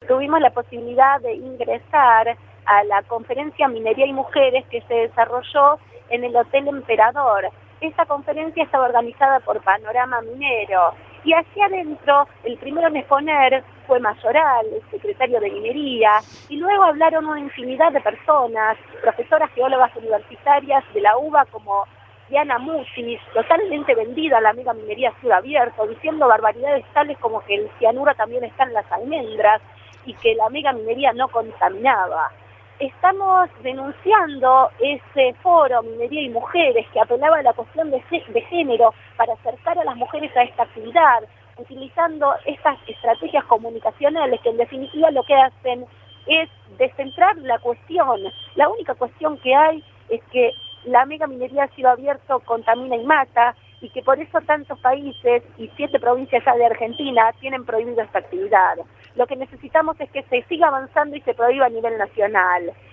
tuvimos la posibilidad de ingresar a la conferencia Minería y Mujeres que se desarrolló en el Hotel Emperador. Esta conferencia estaba organizada por Panorama Minero y allí adentro el primero en exponer fue Mayoral, el secretario de Minería, y luego hablaron una infinidad de personas, profesoras geólogas universitarias de la UBA como Diana Musis, totalmente vendida a la mega minería a cielo abierto, diciendo barbaridades tales como que el cianuro también está en las almendras y que la mega minería no contaminaba. Estamos denunciando ese foro Minería y Mujeres que apelaba a la cuestión de género para acercar a las mujeres a esta actividad, utilizando estas estrategias comunicacionales que en definitiva lo que hacen es descentrar la cuestión. La única cuestión que hay es que la mega minería a cielo abierto contamina y mata y que por eso tantos países y 7 provincias ya de Argentina tienen prohibido esta actividad. Lo que necesitamos es que se siga avanzando y se prohíba a nivel nacional.